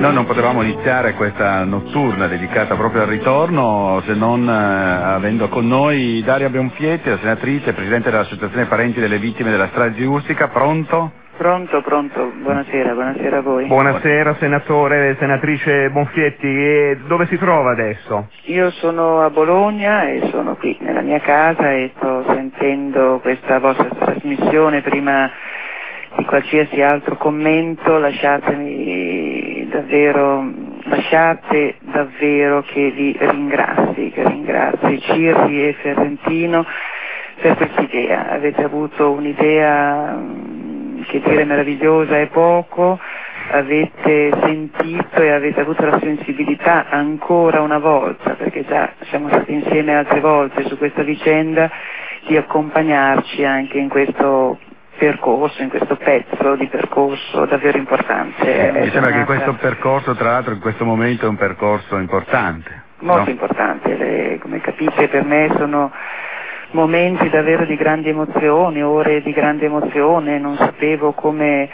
Noi non potevamo iniziare questa notturna dedicata proprio al ritorno se non avendo con noi Daria Bonfietti, la senatrice, presidente dell'Associazione Parenti delle Vittime della Strage di Ustica. Pronto? Pronto, buonasera a voi. Buonasera senatrice Bonfietti, e dove si trova adesso? Io sono a Bologna e sono qui nella mia casa e sto sentendo questa vostra trasmissione. Prima di qualsiasi altro commento lasciate davvero che vi ringrazi Cirri e Ferrentino per quest'idea. Avete avuto un'idea, che dire, meravigliosa è poco, avete sentito e avete avuto la sensibilità ancora una volta, perché già siamo stati insieme altre volte su questa vicenda, di accompagnarci anche in questo percorso, in questo pezzo di percorso davvero importante. Mi sembra che questo percorso, tra l'altro, in questo momento è un percorso importante. Molto importante, come capite per me sono momenti davvero di grandi emozioni, ore di grande emozione, non sapevo come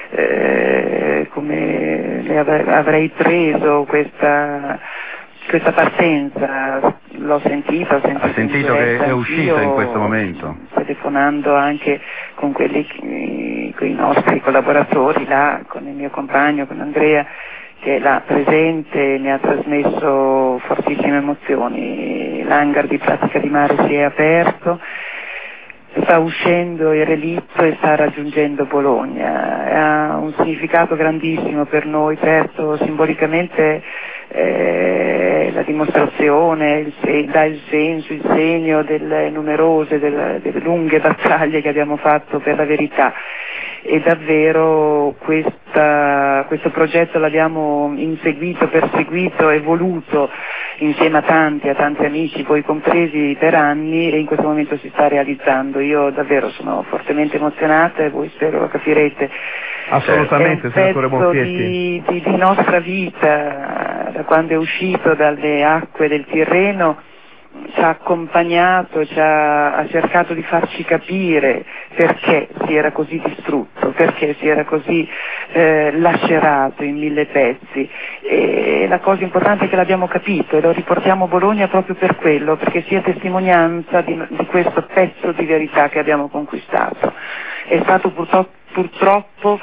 ne avrei preso questa partenza. L'ho sentita, Ha sentito che è uscita in questo momento? Telefonando anche con con i nostri collaboratori là, con il mio compagno, con Andrea, che è là presente, mi ha trasmesso fortissime emozioni. L'hangar di Pratica di Mare si è aperto, sta uscendo il relitto e sta raggiungendo Bologna. Ha un significato grandissimo per noi, certo, simbolicamente la dimostrazione, dà il senso, il segno delle numerose, delle lunghe battaglie che abbiamo fatto per la verità. E davvero questo progetto l'abbiamo inseguito, perseguito e voluto insieme a tanti amici, voi compresi, per anni, e in questo momento si sta realizzando. Io davvero sono fortemente emozionata e voi spero lo capirete. Assolutamente, senatore Bonfietti. Di nostra vita, da quando è uscito dalle acque del Tirreno, ci ha accompagnato, ha cercato di farci capire perché si era così distrutto, perché si era così lacerato in 1000 pezzi. E la cosa importante è che l'abbiamo capito e lo riportiamo a Bologna proprio per quello, perché sia testimonianza di questo pezzo di verità che abbiamo conquistato. È stato purtroppo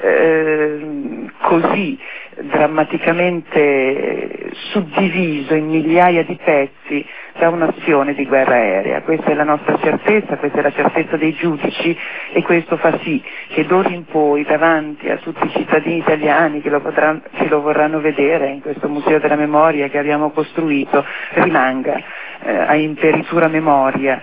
così drammaticamente suddiviso in migliaia di pezzi da un'azione di guerra aerea. Questa è la nostra certezza, questa è la certezza dei giudici, e questo fa sì che d'ora in poi, davanti a tutti i cittadini italiani che lo vorranno vedere in questo Museo della Memoria che abbiamo costruito, rimanga a imperitura memoria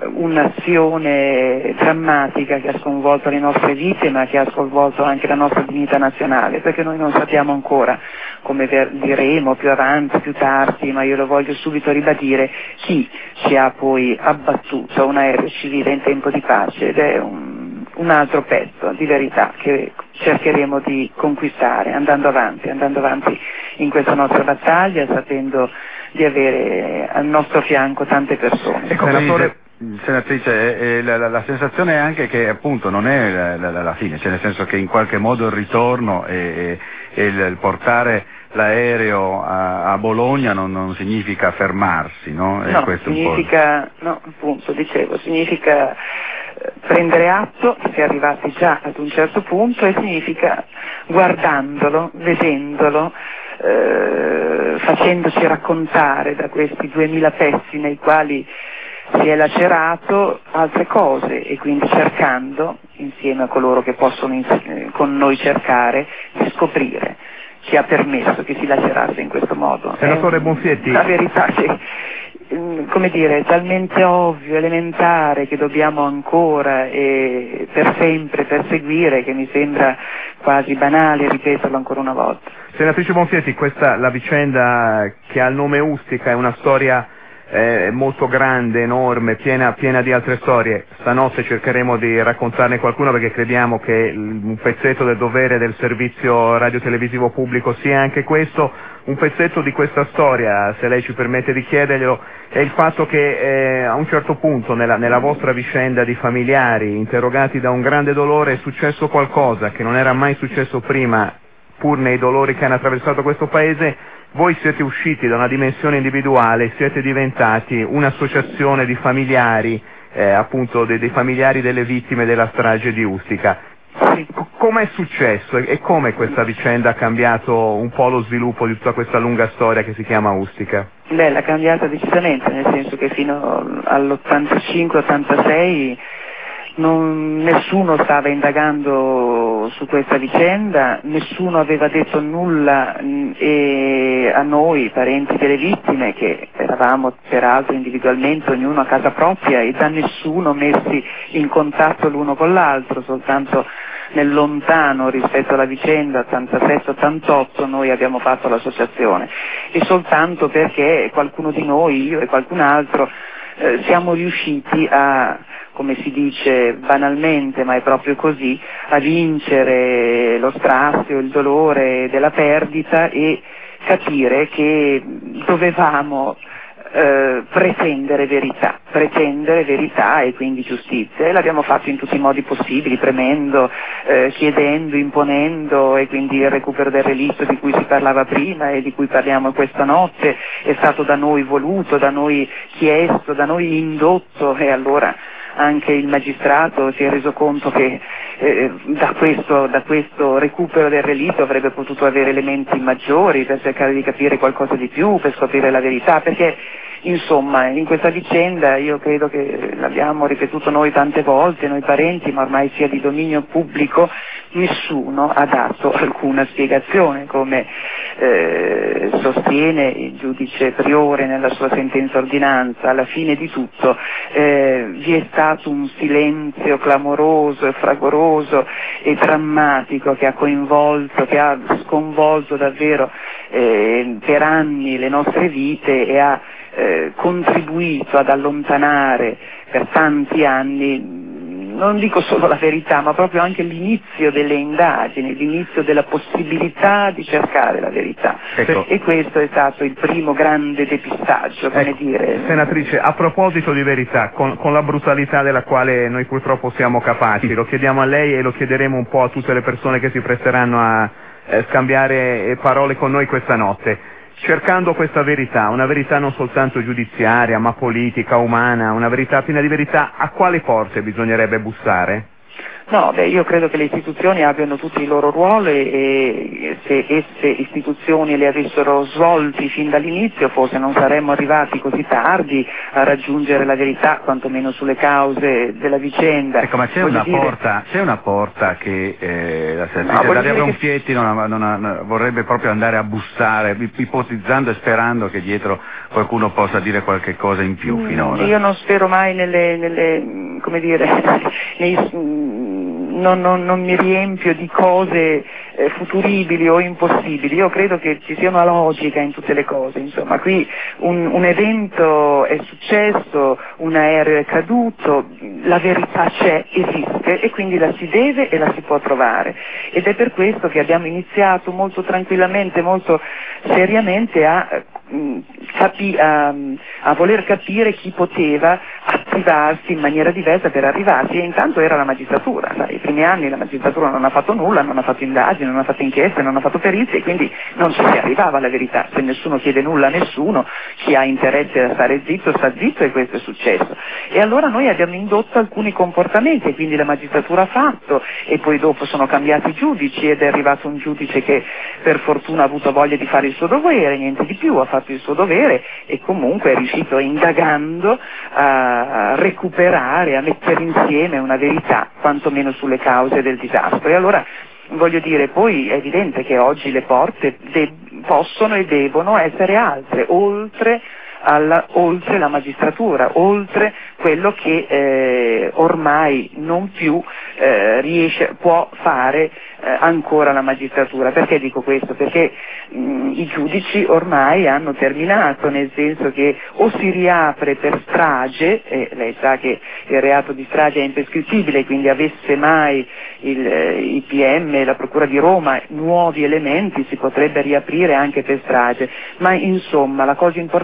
un'azione drammatica che ha sconvolto le nostre vite, ma che ha sconvolto anche la nostra dignità nazionale, perché noi non sappiamo ancora, come diremo più avanti, più tardi, ma io lo voglio subito ribadire, chi ci ha poi abbattuto un aereo civile in tempo di pace, ed è un altro pezzo di verità che cercheremo di conquistare andando avanti in questa nostra battaglia, sapendo di avere al nostro fianco tante persone. Ecco, senatrice, la sensazione è anche che appunto non è la fine, cioè nel senso che in qualche modo il ritorno e il portare l'aereo a Bologna non significa fermarsi, no? No, questo significa, no, appunto, dicevo, significa prendere atto che si è arrivati già ad un certo punto, e significa guardandolo, vedendolo, facendoci raccontare da questi 2000 pezzi nei quali si è lacerato altre cose, e quindi cercando, insieme a coloro che possono con noi cercare, di scoprire chi ha permesso che si lacerasse in questo modo. Senatore Bonfietti, la verità che, come dire, è talmente ovvio, elementare, che dobbiamo ancora e per sempre perseguire, che mi sembra quasi banale ripeterlo ancora una volta. Senatrice Bonfietti, la vicenda che ha il nome Ustica è una storia molto grande, enorme, piena di altre storie. Stanotte cercheremo di raccontarne qualcuna, perché crediamo che un pezzetto del dovere del servizio radiotelevisivo pubblico sia anche questo. Un pezzetto di questa storia, se lei ci permette di chiederglielo, è il fatto che a un certo punto nella vostra vicenda di familiari interrogati da un grande dolore è successo qualcosa che non era mai successo prima pur nei dolori che hanno attraversato questo paese, voi siete usciti da una dimensione individuale, siete diventati un'associazione di familiari, appunto dei familiari delle vittime della strage di Ustica. Come è successo e come questa vicenda ha cambiato un po' lo sviluppo di tutta questa lunga storia che si chiama Ustica? Beh, l'ha cambiata decisamente, nel senso che fino all'85-86 nessuno stava indagando su questa vicenda, nessuno aveva detto nulla e a noi, parenti delle vittime, che eravamo peraltro individualmente ognuno a casa propria e da nessuno messi in contatto l'uno con l'altro, soltanto nel lontano rispetto alla vicenda 87-88 noi abbiamo fatto l'associazione e soltanto perché qualcuno di noi, io e qualcun altro, siamo riusciti a, come si dice banalmente, ma è proprio così, a vincere lo strazio, il dolore della perdita e capire che dovevamo pretendere verità e quindi giustizia, e l'abbiamo fatto in tutti i modi possibili, premendo, chiedendo, imponendo, e quindi il recupero del relitto di cui si parlava prima e di cui parliamo questa notte è stato da noi voluto, da noi chiesto, da noi indotto, e allora anche il magistrato si è reso conto che da questo recupero del relitto avrebbe potuto avere elementi maggiori per cercare di capire qualcosa di più, per scoprire la verità, perché insomma in questa vicenda io credo che l'abbiamo ripetuto noi tante volte, noi parenti, ma ormai sia di dominio pubblico, nessuno ha dato alcuna spiegazione, come sostiene il giudice Priore nella sua sentenza ordinanza. Alla fine di tutto vi è stato un silenzio clamoroso e fragoroso e drammatico che ha coinvolto, che ha sconvolto davvero per anni le nostre vite e ha contribuito ad allontanare per tanti anni, non dico solo la verità, ma proprio anche l'inizio delle indagini, l'inizio della possibilità di cercare la verità. Ecco. E questo è stato il primo grande depistaggio, come dire. Senatrice, a proposito di verità, con la brutalità della quale noi purtroppo siamo capaci, lo chiediamo a lei e lo chiederemo un po' a tutte le persone che si presteranno a scambiare parole con noi questa notte. Cercando questa verità, una verità non soltanto giudiziaria, ma politica, umana, una verità piena di verità, a quale porte bisognerebbe bussare? No, io credo che le istituzioni abbiano tutti i loro ruoli e se esse istituzioni le avessero svolti fin dall'inizio forse non saremmo arrivati così tardi a raggiungere la verità, quantomeno sulle cause della vicenda. Ecco, ma c'è una porta che la senatrice Daria Ronchietti vorrebbe proprio andare a bussare, ipotizzando e sperando che dietro qualcuno possa dire qualche cosa in più finora. Io non spero mai non mi riempio di cose futuribili o impossibili. Io credo che ci sia una logica in tutte le cose, insomma, qui un evento è successo, un aereo è caduto, la verità c'è, esiste e quindi la si deve e la si può trovare, ed è per questo che abbiamo iniziato molto tranquillamente, molto seriamente a voler capire chi poteva attivarsi in maniera diversa per arrivarsi, e intanto era la magistratura. I primi anni la magistratura non ha fatto nulla, non ha fatto indagini, non ha fatto inchieste, non ha fatto perizie, e quindi non ci si arrivava alla verità. Se nessuno chiede nulla a nessuno, chi ha interesse a stare zitto sta zitto, e questo è successo. E allora noi abbiamo indotto alcuni comportamenti, e quindi la magistratura ha fatto, e poi dopo sono cambiati i giudici ed è arrivato un giudice che per fortuna ha avuto voglia di fare il suo dovere, niente di più, ha fatto il suo dovere e comunque è riuscito, indagando, a recuperare, a mettere insieme una verità quantomeno sulle cause del disastro. E allora voglio dire, poi è evidente che oggi le porte possono e devono essere altre, oltre la magistratura, oltre quello che ormai non più può fare ancora la magistratura. Perché dico questo? Perché i giudici ormai hanno terminato, nel senso che o si riapre per strage, e lei sa che il reato di strage è imprescrittibile, quindi avesse mai il PM e la Procura di Roma nuovi elementi si potrebbe riaprire anche per strage, ma insomma la cosa importante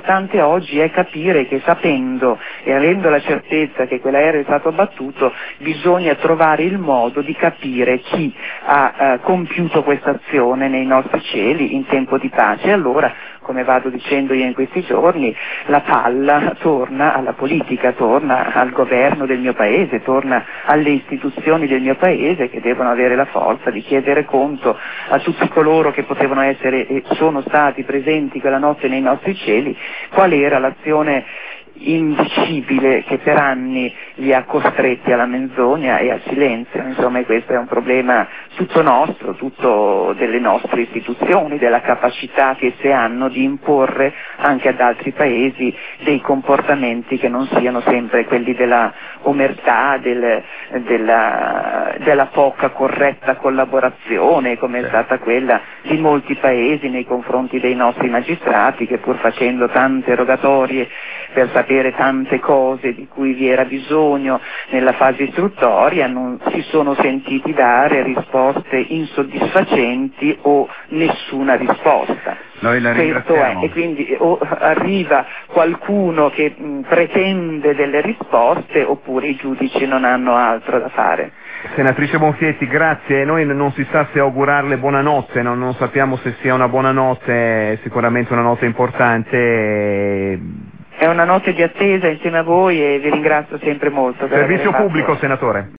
oggi è capire che sapendo e avendo la certezza che quell'aereo è stato abbattuto, bisogna trovare il modo di capire chi ha compiuto questa azione nei nostri cieli in tempo di pace. E allora, come vado dicendo io in questi giorni, la palla torna alla politica, torna al governo del mio paese, torna alle istituzioni del mio paese, che devono avere la forza di chiedere conto a tutti coloro che potevano essere e sono stati presenti quella notte nei nostri cieli, qual era l'azione indicibile che per anni li ha costretti alla menzogna e al silenzio. Insomma, questo è un problema tutto nostro, tutto delle nostre istituzioni, della capacità che esse hanno di imporre anche ad altri paesi dei comportamenti che non siano sempre quelli della omertà, della poca corretta collaborazione, come è stata quella di molti paesi nei confronti dei nostri magistrati, che pur facendo tante rogatorie per sapere tante cose di cui vi era bisogno nella fase istruttoria, non si sono sentiti dare risposte insoddisfacenti o nessuna risposta. Noi la Questo è, ringraziamo. e quindi o arriva qualcuno che pretende delle risposte, oppure i giudici non hanno altro da fare. Senatrice Bonfietti, grazie. Noi non si sa se augurarle buonanotte, non sappiamo se sia una buonanotte, sicuramente una notte importante. È una notte di attesa insieme a voi e vi ringrazio sempre molto. Servizio pubblico, senatore.